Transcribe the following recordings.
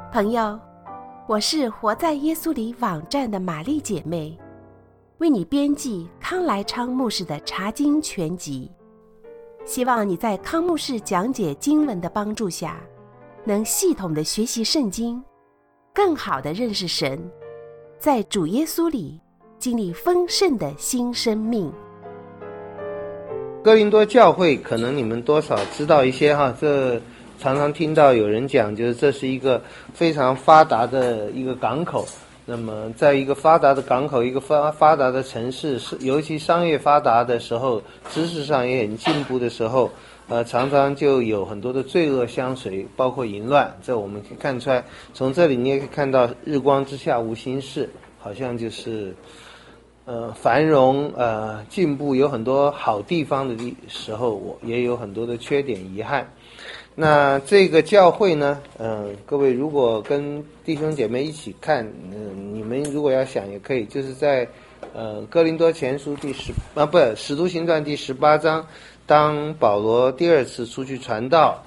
朋友，我是活在耶稣里网站的玛丽姐妹，为你编辑康来昌牧师的查经全集。希望你在康牧师讲解经文的帮助下，能系统的学习圣经，更好的认识神，在主耶稣里经历丰盛的新生命。 哥林多教会可能你们多少知道一些哈，这常常听到有人讲，就是这是一个非常发达的一个港口。那么在一个发达的港口，一个发达的城市，尤其商业发达的时候，知识上也很进步的时候，常常就有很多的罪恶相随，包括淫乱。这我们可以看出来，从这里你也可以看到日光之下无新事，好像就是繁荣进步，有很多好地方的时候，也有很多的缺点遗憾。那这个教会呢，各位如果跟弟兄姐妹一起看，你们如果要想也可以，就是在哥林多前书使徒行传第18章，当保罗第二次出去传道，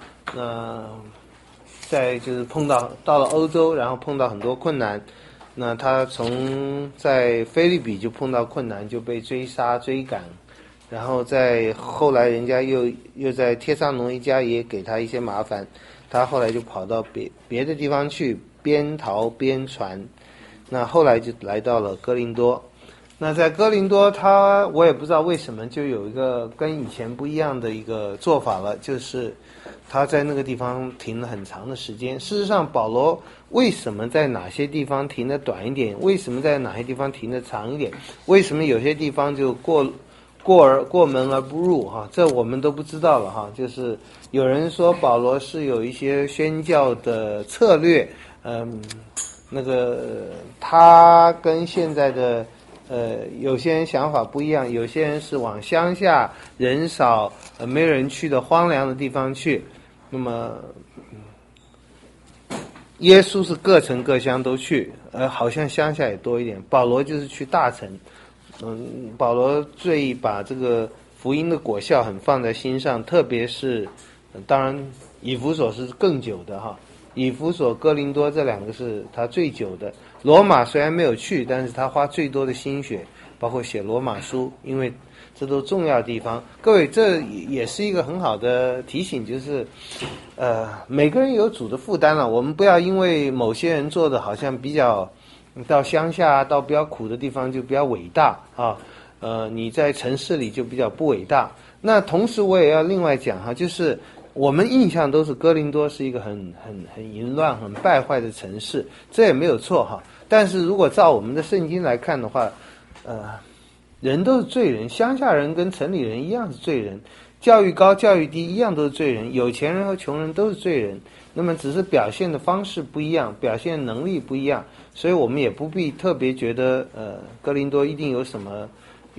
就是到了欧洲，然后碰到很多困难。那他在腓立比就碰到困难，就被追杀追赶，然后后来人家又在帖撒罗尼迦也给他一些麻烦，他后来就跑到别的地方去，边逃边传。那后来就来到了哥林多。那在哥林多我也不知道为什么就有一个跟以前不一样的一个做法了，就是他在那个地方停了很长的时间。事实上保罗为什么在哪些地方停得短一点，为什么在哪些地方停得长一点，为什么有些地方就过门而不入哈，这我们都不知道了哈。就是有人说保罗是有一些宣教的策略，他跟现在的有些人想法不一样，有些人是往乡下人少没人去的荒凉的地方去。那么耶稣是各城各乡都去，好像乡下也多一点。保罗就是去大城。保罗最把这个福音的果效很放在心上，特别是当然以弗所是更久的哈，以弗所哥林多这两个是他最久的。罗马虽然没有去，但是他花最多的心血，包括写罗马书，因为这都重要的地方。各位，这也是一个很好的提醒，就是每个人有主的负担了，我们不要因为某些人做的好像比较到乡下到比较苦的地方就比较伟大啊，你在城市里就比较不伟大。那同时我也要另外讲哈，就是我们印象都是哥林多是一个很淫乱很败坏的城市，这也没有错哈。但是如果照我们的圣经来看的话，人都是罪人，乡下人跟城里人一样是罪人，教育高教育低一样都是罪人，有钱人和穷人都是罪人，那么只是表现的方式不一样，表现能力不一样，所以我们也不必特别觉得哥林多一定有什么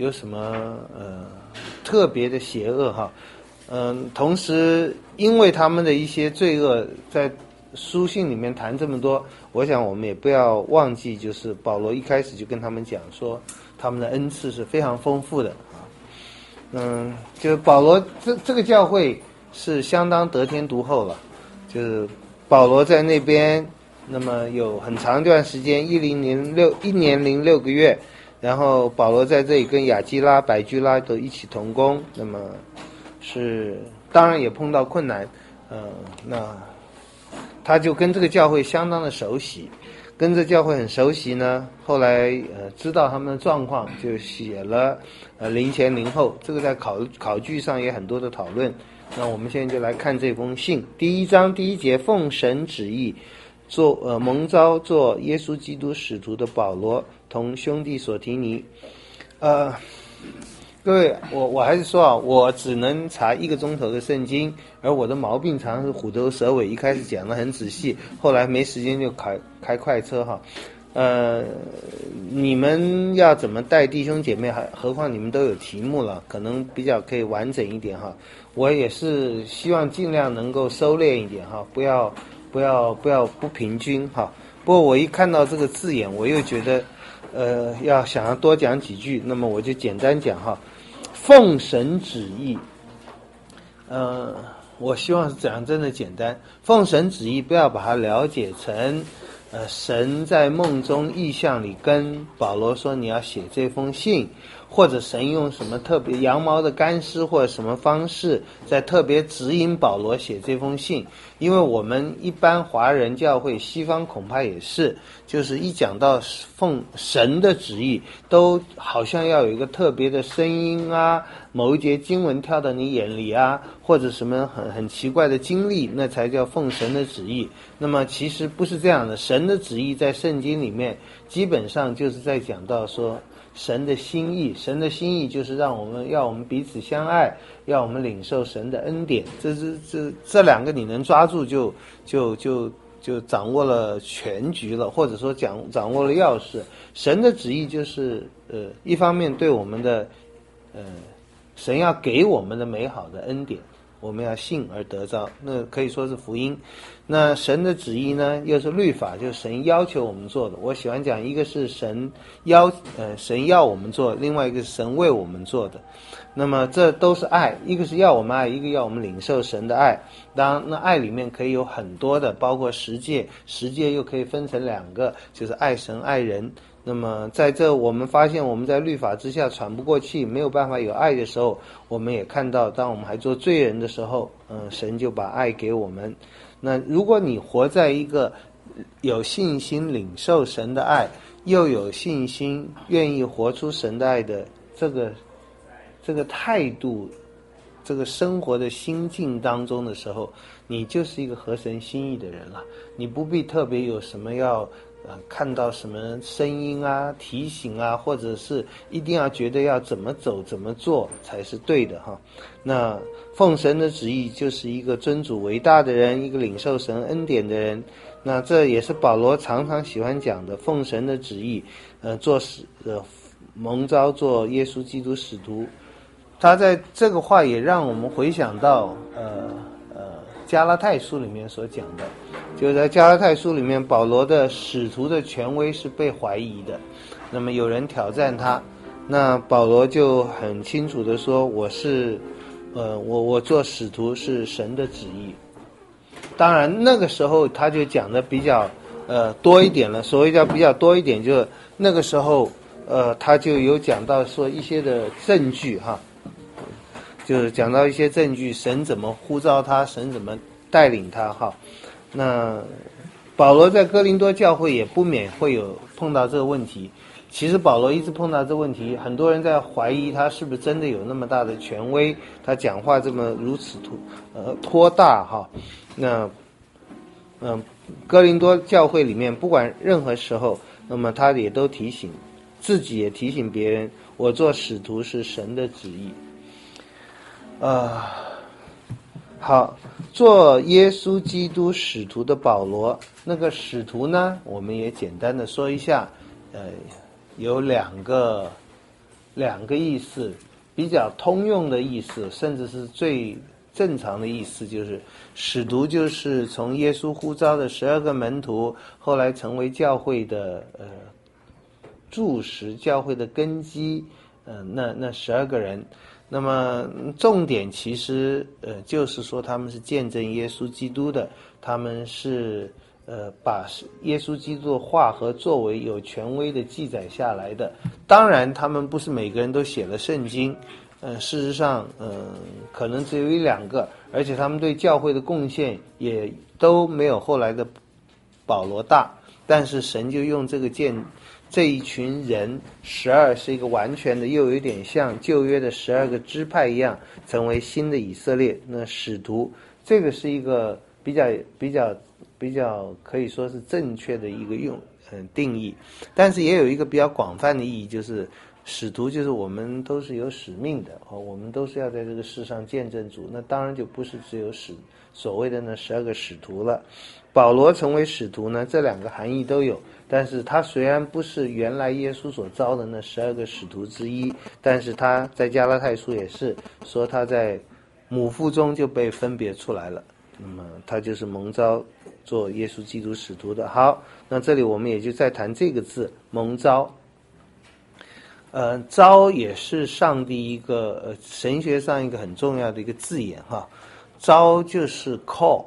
特别的邪恶哈。同时因为他们的一些罪恶在书信里面谈这么多，我想我们也不要忘记，就是保罗一开始就跟他们讲说他们的恩赐是非常丰富的啊。就是保罗这个教会是相当得天独厚了，就是保罗在那边那么有很长一段时间1年零6个月，然后保罗在这里跟雅基拉百居拉都一起同工，那么当然也碰到困难，那他就跟这个教会相当的熟悉，跟这教会很熟悉呢，后来知道他们的状况，就写了灵前灵后，这个在考据上也很多的讨论。那我们现在就来看这封信，第1章第1节，奉神旨意蒙召做耶稣基督使徒的保罗，同兄弟所提尼。各位，我还是说啊，我只能查1个钟头的圣经，而我的毛病常常是虎头蛇尾，一开始讲得很仔细，后来没时间就开快车哈。你们要怎么带弟兄姐妹，何况你们都有题目了，可能比较可以完整一点哈。我也是希望尽量能够收敛一点哈，不要不平均哈。不过我一看到这个字眼，我又觉得想要多讲几句，那么我就简单讲哈。奉神旨意， 我希望是讲真的简单，奉神旨意，不要把它了解成神在梦中异象里跟保罗说你要写这封信，或者神用什么特别羊毛的干尸或者什么方式在特别指引保罗写这封信。因为我们一般华人教会，西方恐怕也是，就是一讲到奉神的旨意，都好像要有一个特别的声音啊，某一节经文跳到你眼里啊，或者什么很奇怪的经历，那才叫奉神的旨意。那么其实不是这样的，神的旨意在圣经里面基本上就是在讲到说神的心意，神的心意就是要我们彼此相爱，要我们领受神的恩典。这两个你能抓住就掌握了全局了，或者说掌握了钥匙。神的旨意就是一方面对我们的神要给我们的美好的恩典，我们要信而得着，那可以说是福音。那神的旨意呢，又是律法，就是神要求我们做的。我喜欢讲，一个是神要我们做，另外一个是神为我们做的。那么这都是爱，一个是要我们爱，一个要我们领受神的爱。当然，那爱里面可以有很多的，包括十诫又可以分成两个，就是爱神爱人。那么在这我们发现我们在律法之下喘不过气，没有办法有爱的时候，我们也看到当我们还做罪人的时候，神就把爱给我们。那如果你活在一个有信心领受神的爱，又有信心愿意活出神的爱的这个态度，这个生活的心境当中的时候，你就是一个合神心意的人了。你不必特别有什么要看到什么声音啊、提醒啊，或者是一定要觉得要怎么走怎么做才是对的哈。那奉神的旨意就是一个尊主伟大的人，一个领受神恩典的人。那这也是保罗常常喜欢讲的，奉神的旨意蒙召做耶稣基督使徒。他在这个话也让我们回想到加拉太书里面所讲的，就在加拉太书里面，保罗的使徒的权威是被怀疑的。那么有人挑战他，那保罗就很清楚的说，我做使徒是神的旨意。当然那个时候他就讲的比较多一点了。所谓叫比较多一点，就是那个时候他就有讲到说一些的证据哈，就是讲到一些证据，神怎么呼召他，神怎么带领他哈。那保罗在哥林多教会也不免会有碰到这个问题。其实保罗一直碰到这个问题，很多人在怀疑他是不是真的有那么大的权威，他讲话这么如此托大哈。那哥林多教会里面不管任何时候，那么他也都提醒自己，也提醒别人，我做使徒是神的旨意。好，做耶稣基督使徒的保罗，那个使徒呢，我们也简单的说一下，有两个意思，比较通用的意思，甚至是最正常的意思，就是使徒就是从耶稣呼召的12个门徒，后来成为教会的柱石，教会的根基，那12个人。那么重点其实就是说他们是见证耶稣基督的，他们是把耶稣基督的话和作为有权威的记载下来的。当然他们不是每个人都写了圣经，事实上可能只有1-2个，而且他们对教会的贡献也都没有后来的保罗大。但是神就用这一群人，12是一个完全的，又有点像旧约的12个支派一样，成为新的以色列。那使徒这个是一个比较可以说是正确的一个定义，但是也有一个比较广泛的意义，就是使徒就是我们都是有使命的，我们都是要在这个世上见证主。那当然就不是只有所谓的那12个使徒了。保罗成为使徒呢，这2个含义都有。但是他虽然不是原来耶稣所召的那12个使徒之一，但是他在加拉太书也是说他在母腹中就被分别出来了，那么他就是蒙召做耶稣基督使徒的。好，那这里我们也就再谈这个字蒙召。召也是上帝一个神学上一个很重要的一个字眼哈。 招就是 call，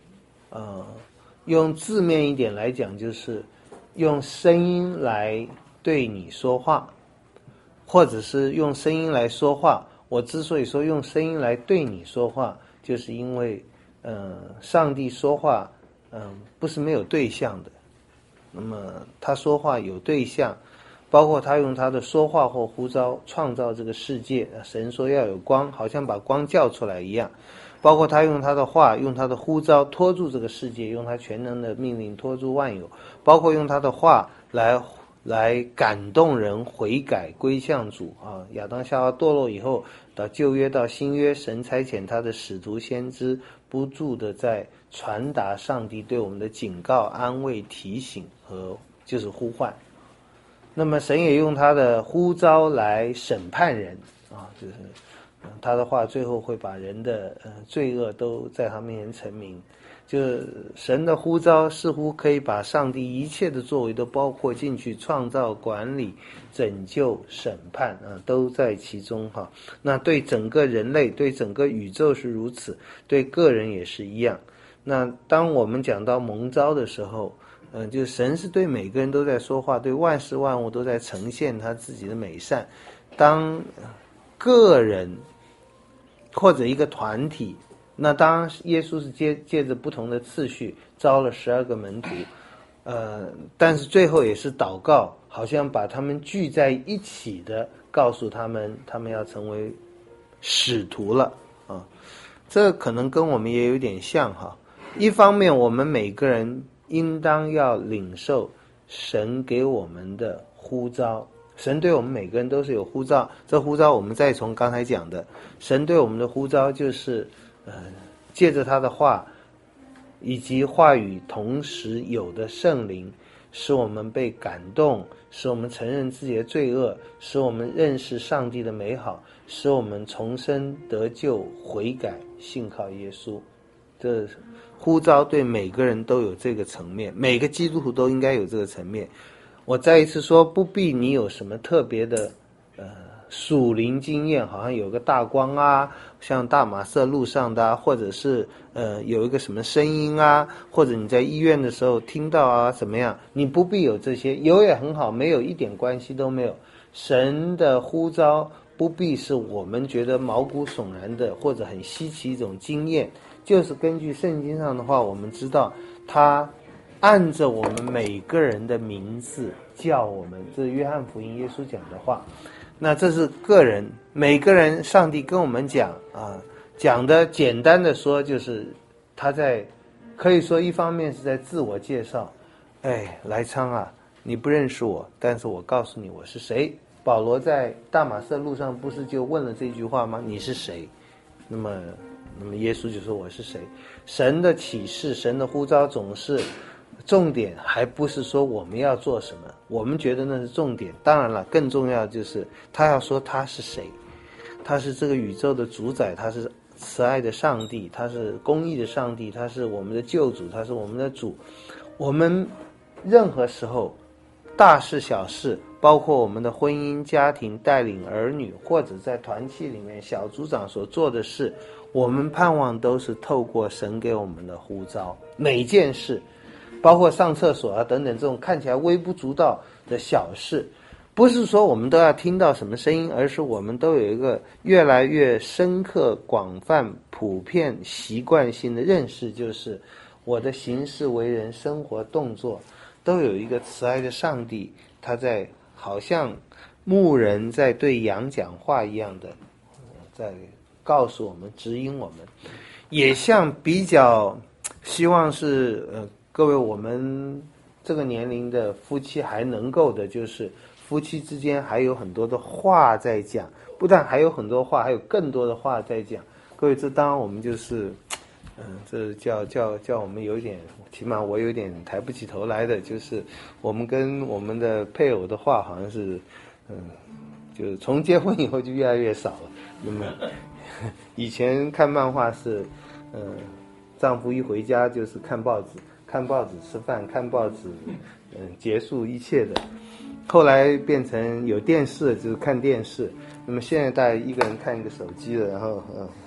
用字面一点来讲，就是用声音来对你说话，或者是用声音来说话。我之所以说用声音来对你说话，就是因为上帝说话不是没有对象的，那么他说话有对象，包括他用他的说话或呼召创造这个世界，神说要有光，好像把光叫出来一样，包括他用他的话，用他的呼召拖住这个世界，用他全能的命令拖住万有，包括用他的话来感动人悔改归向主啊！亚当夏娃堕落以后，到旧约到新约，神差遣他的使徒先知不住的在传达上帝对我们的警告、安慰、提醒和就是呼唤。那么神也用他的呼召来审判人啊，就是他的话最后会把人的罪恶都在他面前陈明。就是神的呼召似乎可以把上帝一切的作为都包括进去，创造、管理、拯救、审判都在其中哈。那对整个人类，对整个宇宙是如此，对个人也是一样。那当我们讲到蒙召的时候，就是神是对每个人都在说话，对万事万物都在呈现他自己的美善。当个人或者一个团体，那当然耶稣是借着不同的次序招了12个门徒，但是最后也是祷告，好像把他们聚在一起的告诉他们要成为使徒了啊。这可能跟我们也有点像哈。一方面我们每个人应当要领受神给我们的呼召，神对我们每个人都是有呼召，这呼召我们再从刚才讲的，神对我们的呼召就是借着他的话以及话语同时有的圣灵，使我们被感动，使我们承认自己的罪恶，使我们认识上帝的美好，使我们重生得救悔改信靠耶稣。这呼召对每个人都有这个层面，每个基督徒都应该有这个层面。我再一次说，不必你有什么特别的属灵经验，好像有个大光啊，像大马色路上的或者是有一个什么声音啊，或者你在医院的时候听到啊怎么样，你不必有这些，有也很好，没有一点关系都没有。神的呼召不必是我们觉得毛骨悚然的或者很稀奇一种经验，就是根据圣经上的话，我们知道他按着我们每个人的名字叫我们，这是约翰福音耶稣讲的话。那这是个人，每个人上帝跟我们讲讲的简单的说，就是他在可以说一方面是在自我介绍，来昌啊，你不认识我，但是我告诉你我是谁。保罗在大马色路上不是就问了这句话吗？你是谁？那么耶稣就说我是谁。神的启示，神的呼召总是重点，还不是说我们要做什么，我们觉得那是重点。当然了，更重要就是他要说他是谁，他是这个宇宙的主宰，他是慈爱的上帝，他是公义的上帝，他是我们的救主，他是我们的主。我们任何时候大事小事，包括我们的婚姻家庭带领儿女，或者在团契里面小组长所做的事，我们盼望都是透过神给我们的呼召。每件事包括上厕所啊等等这种看起来微不足道的小事，不是说我们都要听到什么声音，而是我们都有一个越来越深刻广泛普遍习惯性的认识，就是我的行事为人生活动作都有一个慈爱的上帝，他在好像牧人在对羊讲话一样的在告诉我们指引我们，也像比较希望是各位我们这个年龄的夫妻还能够的，就是夫妻之间还有很多的话在讲，不但还有很多话，还有更多的话在讲。各位，这当然我们就是这叫我们有点，起码我有点抬不起头来的，就是我们跟我们的配偶的话好像是就是从结婚以后就越来越少了。那么以前看漫画是丈夫一回家就是看报纸吃饭，看报纸结束一切的。后来变成有电视就是看电视，那么现在大家一个人看一个手机了，然后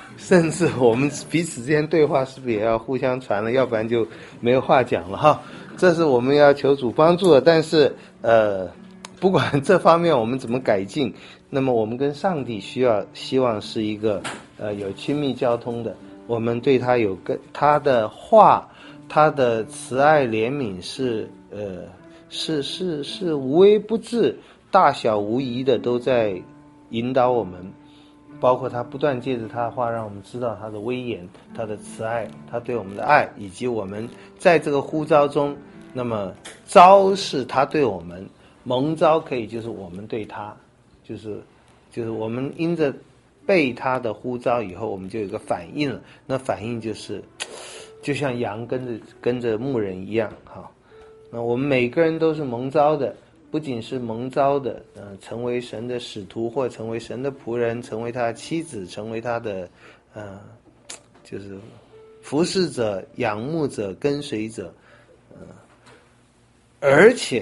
甚至我们彼此之间对话是不是也要互相传了，要不然就没有话讲了哈。这是我们要求主帮助的，但是不管这方面我们怎么改进，那么我们跟上帝希望是一个有亲密交通的，我们对他有跟他的话，他的慈爱怜悯是无微不至，大小无遗的都在引导我们，包括他不断借着他的话让我们知道他的威严，他的慈爱，他对我们的爱，以及我们在这个呼召中，那么召是他对我们，蒙召可以就是我们对他，就是我们因着被他的呼召以后，我们就有一个反应了，那反应就是就像羊跟着牧人一样哈。那我们每个人都是蒙召的，不仅是蒙召的成为神的使徒，或成为神的仆人，成为他的妻子，成为他的就是服侍者、仰慕者、跟随者而且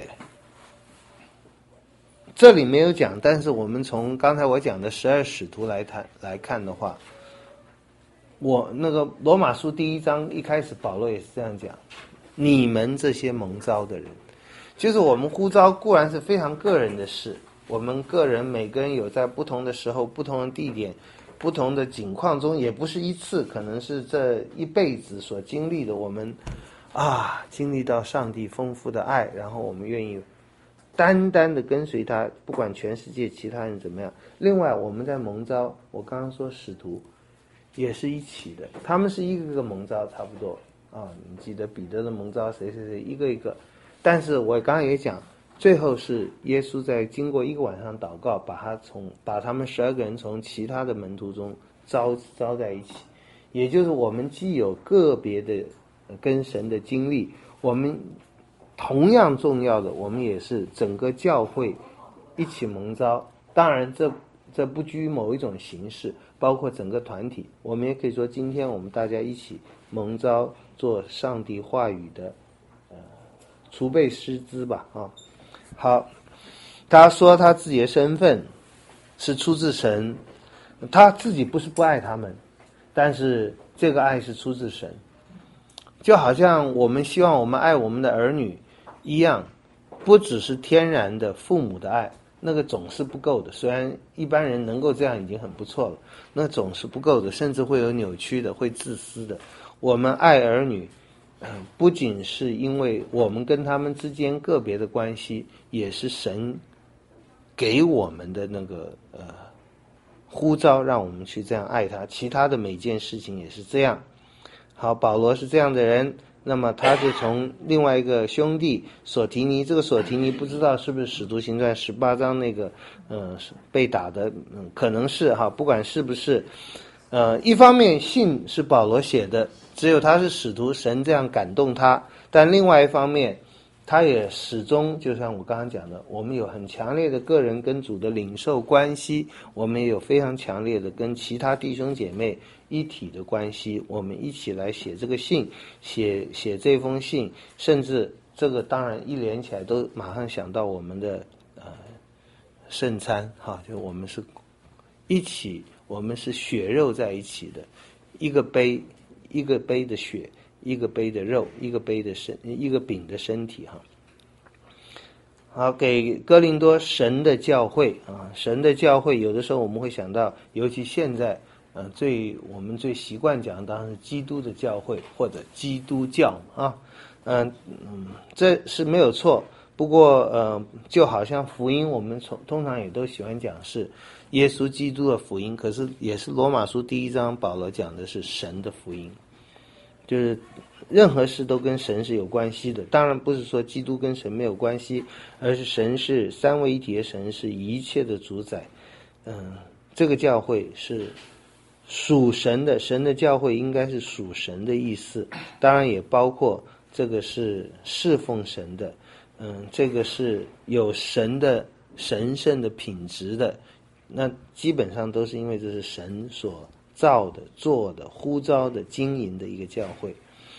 这里没有讲，但是我们从刚才我讲的12使徒来看的话，我那个罗马书第1章一开始保罗也是这样讲，你们这些蒙召的人，就是我们呼召固然是非常个人的事，我们个人每个人有在不同的时候、不同的地点、不同的境况中，也不是一次，可能是这一辈子所经历的，我们经历到上帝丰富的爱，然后我们愿意单单的跟随他，不管全世界其他人怎么样。另外我们在蒙召，我刚刚说使徒也是一起的，他们是一个个蒙召差不多你记得彼得的蒙召谁一个一个，但是我刚刚也讲，最后是耶稣在经过一个晚上祷告，把他们12个人从其他的门徒中招在一起，也就是我们既有个别的跟神的经历，我们同样重要的，我们也是整个教会一起蒙召。当然这不拘于某一种形式，包括整个团体，我们也可以说今天我们大家一起蒙召做上帝话语的储备师资吧好，他说他自己的身份是出自神，他自己不是不爱他们，但是这个爱是出自神，就好像我们希望我们爱我们的儿女一样，不只是天然的父母的爱，那个总是不够的，虽然一般人能够这样已经很不错了，那总是不够的，甚至会有扭曲的，会自私的。我们爱儿女不仅是因为我们跟他们之间个别的关系，也是神给我们的那个呼召，让我们去这样爱他，其他的每件事情也是这样。好，保罗是这样的人，那么他就从另外一个兄弟索提尼，这个索提尼不知道是不是使徒行传18章那个被打的可能是不管是不是一方面信是保罗写的，只有他是使徒，神这样感动他，但另外一方面他也始终就像我刚刚讲的，我们有很强烈的个人跟主的领受关系，我们也有非常强烈的跟其他弟兄姐妹一体的关系，我们一起来写这个信，写这封信，甚至这个当然一连起来都马上想到我们的圣餐就我们是一起，我们是血肉在一起的，一个杯的血，一个杯的肉，一个饼的身体好，给哥林多神的教会神的教会有的时候我们会想到，尤其现在我们最习惯讲当然是基督的教会或者基督教这是没有错。不过就好像福音我们通常也都喜欢讲是耶稣基督的福音，可是也是罗马书第1章保罗讲的是神的福音，就是任何事都跟神是有关系的，当然不是说基督跟神没有关系，而是神是三位一体的神，是一切的主宰这个教会是属神的，神的教会应该是属神的意思，当然也包括这个是侍奉神的这个是有神的神圣的品质的，那基本上都是因为这是神所造的、做的、呼召的、经营的一个教会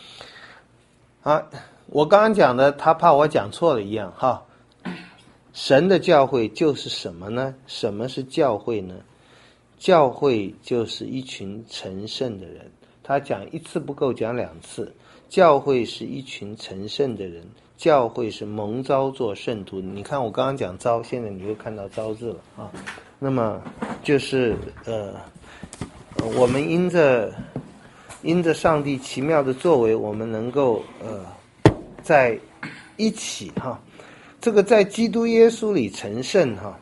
我刚刚讲的他怕我讲错了一样神的教会就是什么呢？什么是教会呢？ 教会就是一群成圣的人。他讲一次不够，讲两次。教会是一群成圣的人，教会是蒙召做圣徒。你看我刚刚讲召，现在你又看到召字了啊。那么就是我们因着上帝奇妙的作为，我们能够在一起哈。这个在基督耶稣里成圣哈，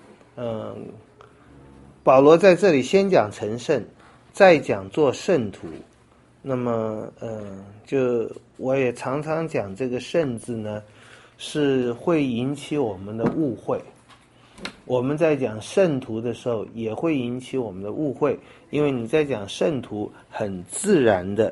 保罗在这里先讲成圣，再讲做圣徒。那么就我也常常讲这个圣字呢，是会引起我们的误会。我们在讲圣徒的时候也会引起我们的误会，因为你在讲圣徒，很自然的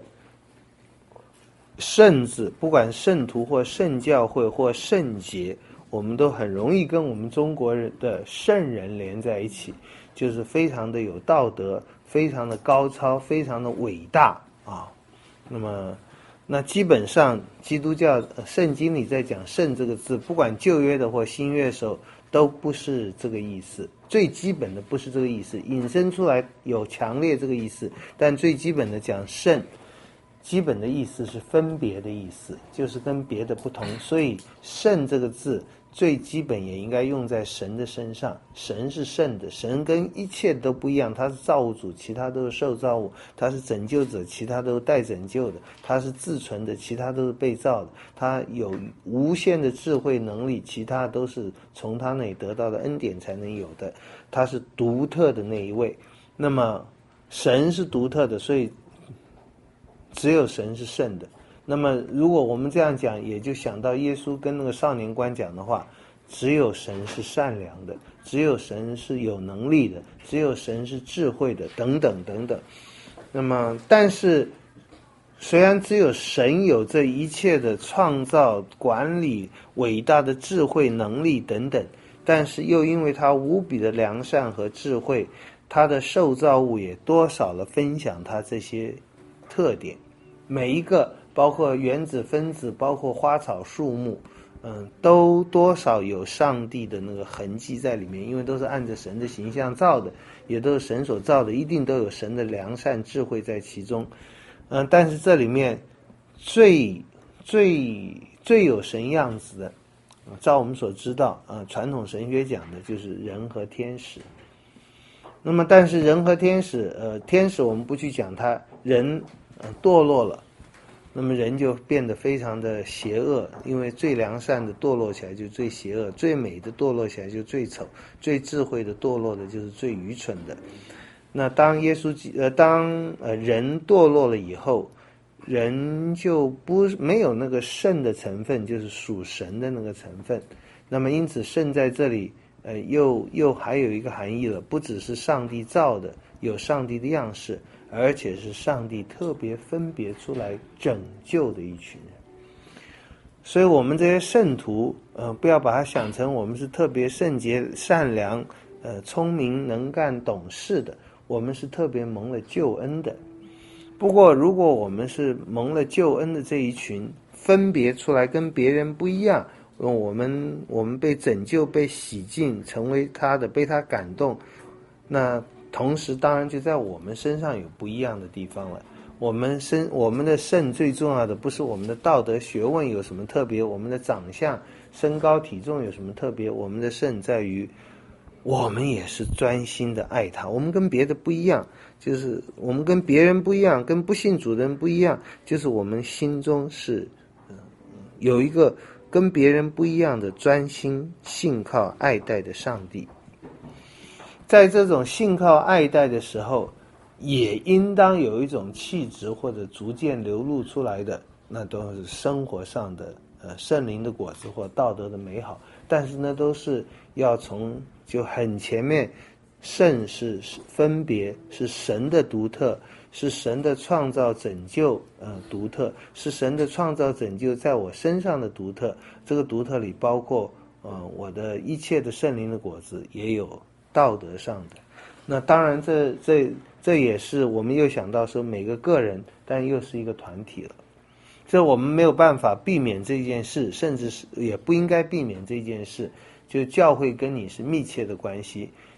圣字，不管圣徒或圣教会或圣洁，我们都很容易跟我们中国人的圣人连在一起，就是非常的有道德，非常的高超，非常的伟大啊。那基本上基督教圣经里在讲圣这个字，不管旧约的或新约的时候都不是这个意思，最基本的不是这个意思，引申出来有强烈这个意思，但最基本的讲圣，基本的意思是分别的意思，就是跟别的不同。所以圣这个字最基本也应该用在神的身上。神是圣的，神跟一切都不一样，他是造物主，其他都是受造物，他是拯救者，其他都是待拯救的，他是自存的，其他都是被造的，他有无限的智慧能力，其他都是从他那里得到的恩典才能有的，他是独特的那一位。那么神是独特的，所以只有神是圣的。那么如果我们这样讲，也就想到耶稣跟那个少年官讲的话，只有神是善良的，只有神是有能力的，只有神是智慧的，等等等等。那么但是虽然只有神有这一切的创造、管理、伟大的智慧能力等等，但是又因为他无比的良善和智慧，他的受造物也多少了分享他这些特点。每一个包括原子分子，包括花草树木，都多少有上帝的那个痕迹在里面，因为都是按着神的形象造的，也都是神所造的，一定都有神的良善智慧在其中。但是这里面最有神样子的，照我们所知道传统神学讲的就是人和天使。那么但是人和天使天使我们不去讲他，人堕落了，那么人就变得非常的邪恶，因为最良善的堕落起来就最邪恶，最美的堕落起来就最丑，最智慧的堕落的就是最愚蠢的。那当人堕落了以后，人就没有那个圣的成分，就是属神的那个成分。那么因此圣在这里又还有一个含义了，不只是上帝造的，有上帝的样式，而且是上帝特别分别出来拯救的一群人。所以我们这些圣徒不要把它想成我们是特别圣洁善良聪明能干懂事的，我们是特别蒙了救恩的。不过如果我们是蒙了救恩的这一群，分别出来跟别人不一样，我们被拯救被洗净成为他的，被他感动，那同时当然就在我们身上有不一样的地方了。我们的圣最重要的不是我们的道德学问有什么特别，我们的长相身高体重有什么特别，我们的圣在于我们也是专心的爱他。我们跟别的不一样，就是我们跟别人不一样，跟不信主的人不一样，就是我们心中是有一个跟别人不一样的专心信靠爱戴的上帝。在这种信靠爱戴的时候，也应当有一种气质或者逐渐流露出来的，那都是生活上的圣灵的果子或道德的美好。但是呢，都是要从就很前面，圣是分别，是神的独特，是神的创造拯救独特，是神的创造拯救在我身上的独特。这个独特里包括我的一切的圣灵的果子，也有道德上的。那当然这也是我们又想到说每个个人，但又是一个团体了。这我们没有办法避免这件事，甚至是也不应该避免这件事。就教会跟你是密切的关系，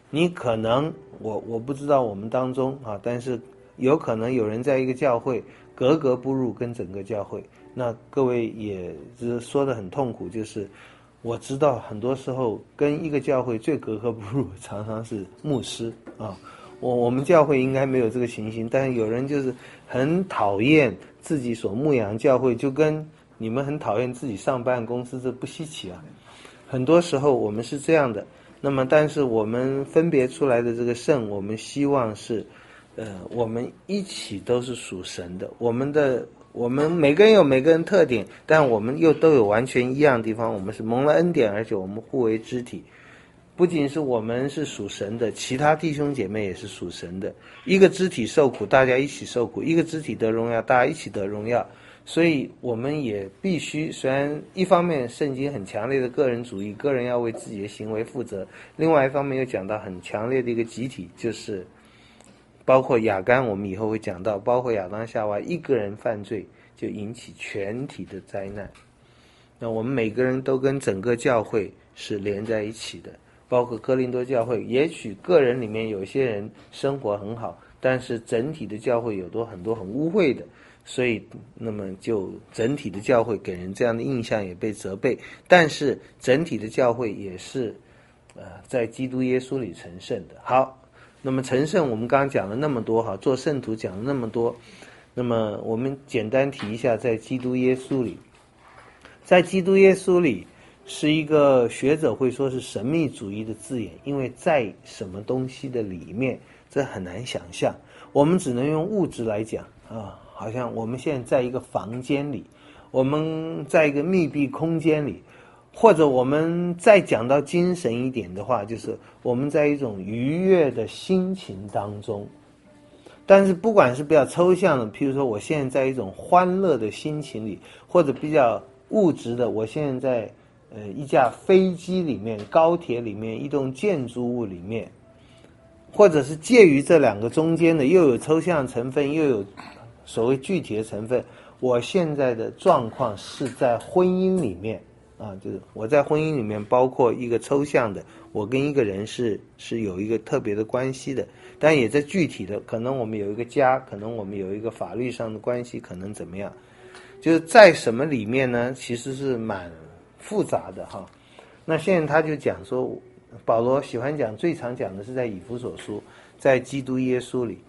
你可能我不知道我们当中啊，但是有可能有人在一个教会格格不入跟整个教会，那各位也是说得很痛苦，就是我知道很多时候跟一个教会最格格不入常常是牧师啊。我们教会应该没有这个情形，但是有人就是很讨厌自己所牧养教会，就跟你们很讨厌自己上班公司，这不稀奇啊。很多时候我们是这样的，那么但是我们分别出来的这个圣，我们希望是我们一起都是属神的，我们每个人有每个人特点，但我们又都有完全一样的地方，我们是蒙了恩典，而且我们互为肢体。不仅是我们是属神的，其他弟兄姐妹也是属神的。一个肢体受苦，大家一起受苦；一个肢体得荣耀，大家一起得荣耀。所以我们也必须，虽然一方面圣经很强烈的个人主义，个人要为自己的行为负责，另外一方面又讲到很强烈的一个集体，就是包括亚干，我们以后会讲到，包括亚当夏娃一个人犯罪就引起全体的灾难。那我们每个人都跟整个教会是连在一起的，包括哥林多教会，也许个人里面有些人生活很好，但是整体的教会有很多很污秽的，所以那么就整体的教会给人这样的印象也被责备。但是整体的教会也是在基督耶稣里成圣的。好，那么成圣我们刚刚讲了那么多哈，做圣徒讲了那么多，那么我们简单提一下，在基督耶稣里，在基督耶稣里是一个学者会说是神秘主义的字眼，因为在什么东西的里面，这很难想象，我们只能用物质来讲啊，好像我们现在在一个房间里，我们在一个密闭空间里，或者我们再讲到精神一点的话，就是我们在一种愉悦的心情当中。但是不管是比较抽象的，譬如说我现在在一种欢乐的心情里，或者比较物质的，我现在在一架飞机里面、高铁里面、一栋建筑物里面，或者是介于这两个中间的，又有抽象成分，又有所谓具体的成分。我现在的状况是在婚姻里面啊，就是我在婚姻里面包括一个抽象的，我跟一个人是有一个特别的关系的，但也在具体的，可能我们有一个家，可能我们有一个法律上的关系，可能怎么样，就是在什么里面呢？其实是蛮复杂的哈。那现在他就讲说，保罗喜欢讲，最常讲的是在以弗所书，在基督耶稣里。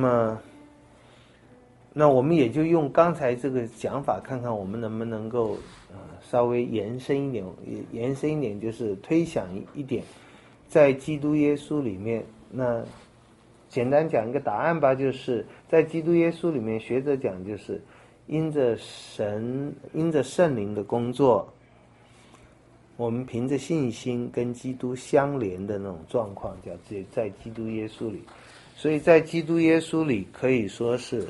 那我们也就用刚才这个讲法，看看我们能不能够稍微延伸一点，就是推想一点，在基督耶稣里面。那简单讲一个答案吧，就是在基督耶稣里面，学者讲就是因着圣灵的工作，我们凭着信心跟基督相连的那种状况，叫在基督耶稣里。所以在基督耶稣里可以说是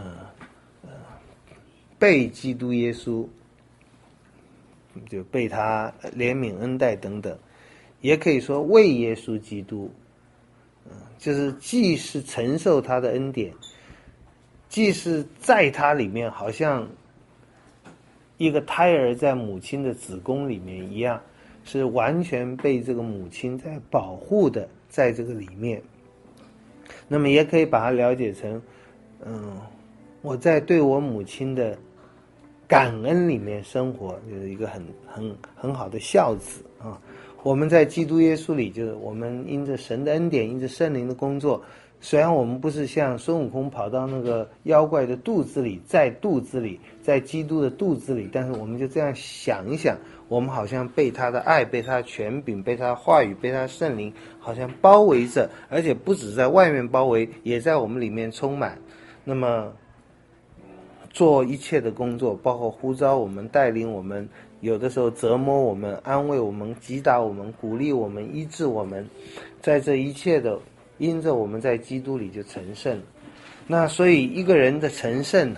被基督耶稣，就被他怜悯恩待等等，也可以说为耶稣基督，就是既是承受他的恩典，既是在他里面，好像一个胎儿在母亲的子宫里面一样，是完全被这个母亲在保护的，在这个里面。那么也可以把它了解成我在对我母亲的感恩里面生活，就是一个很好的孝子啊。我们在基督耶稣里，就是我们因着神的恩典，因着圣灵的工作，虽然我们不是像孙悟空跑到那个妖怪的肚子里，在基督的肚子里，但是我们就这样想一想，我们好像被他的爱，被他的权柄，被他的话语，被他的圣灵好像包围着，而且不止在外面包围，也在我们里面充满。那么做一切的工作，包括呼召我们，带领我们，有的时候折磨我们，安慰我们，击打我们，鼓励我们，医治我们，在这一切的因着我们在基督里就成圣。那所以一个人的成圣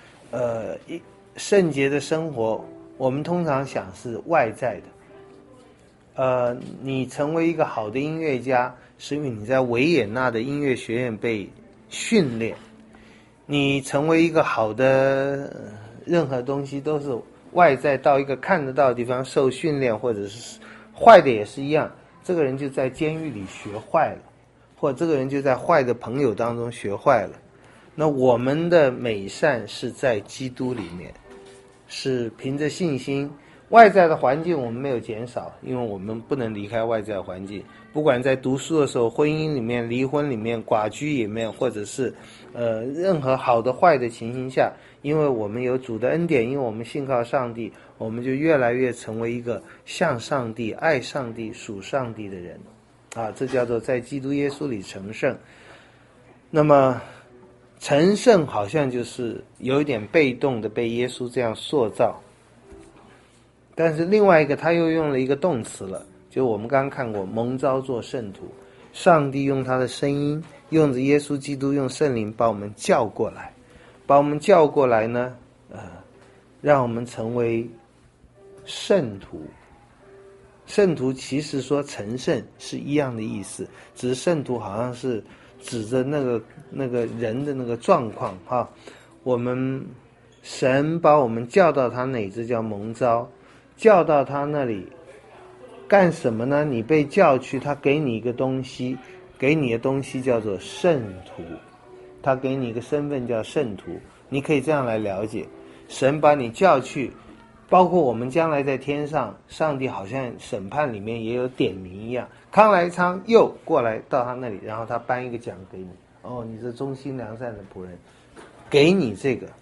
圣洁的生活，我们通常想是外在的。你成为一个好的音乐家，是因为你在维也纳的音乐学院被训练。你成为一个好的任何东西都是外在到一个看得到的地方受训练，或者是坏的也是一样， 这个人就在监狱里学坏了，或者这个人就在坏的朋友当中学坏了。那我们的美善是在基督里面，是凭着信心。外在的环境我们没有减少，因为我们不能离开外在环境，不管在读书的时候，婚姻里面、离婚里面、寡居里面，或者是任何好的坏的情形下，因为我们有主的恩典，因为我们信靠上帝，我们就越来越成为一个向上帝、爱上帝、属上帝的人啊，这叫做在基督耶稣里成圣。那么成圣好像就是有一点被动的被耶稣这样塑造，但是另外一个他又用了一个动词了，就我们刚刚看过蒙召做圣徒，上帝用他的声音，用着耶稣基督，用圣灵把我们叫过来，把我们叫过来呢，让我们成为圣徒。圣徒其实说成圣是一样的意思，只是圣徒好像是指着那个人的那个状况哈。我们神把我们叫到他那里，这叫蒙召，叫到他那里干什么呢？你被叫去，他给你一个东西，给你的东西叫做圣徒，他给你一个身份叫圣徒。你可以这样来了解，神把你叫去，包括我们将来在天上，上帝好像审判里面也有点名一样，康来昌又过来到他那里，然后他颁一个奖给你，你是忠心良善的仆人，给你这个。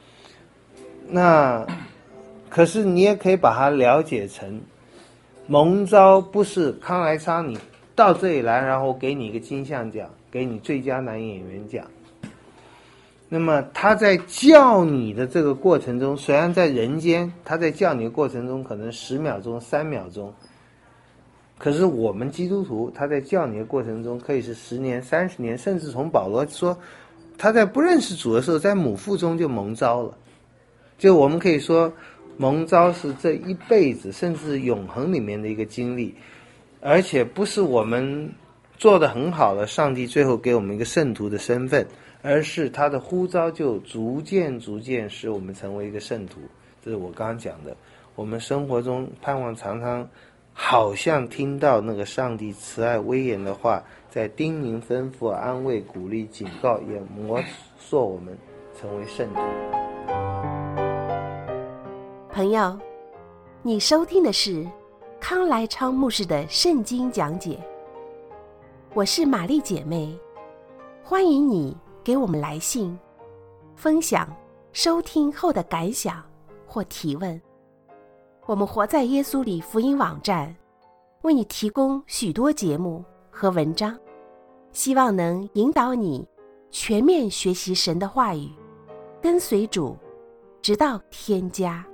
那可是你也可以把它了解成蒙召不是康来昌你到这里来，然后给你一个金像奖，给你最佳男演员奖。那么他在叫你的这个过程中，虽然在人间他在叫你的过程中可能10秒钟3秒钟，可是我们基督徒他在叫你的过程中可以是10年30年，甚至从保罗说他在不认识主的时候，在母腹中就蒙召了。就我们可以说蒙召是这一辈子甚至永恒里面的一个经历，而且不是我们做得很好了，上帝最后给我们一个圣徒的身份，而是他的呼召就逐渐使我们成为一个圣徒。这是我刚刚讲的，我们生活中盼望常常好像听到那个上帝慈爱威严的话，在叮咛吩咐安慰鼓励警告，也磨塑我们成为圣徒。 朋友，你收听的是康来昌牧师的圣经讲解，我是玛丽姐妹，欢迎你给我们来信分享收听后的感想或提问。我们活在耶稣里福音网站为你提供许多节目和文章，希望能引导你全面学习神的话语，跟随主直到天家。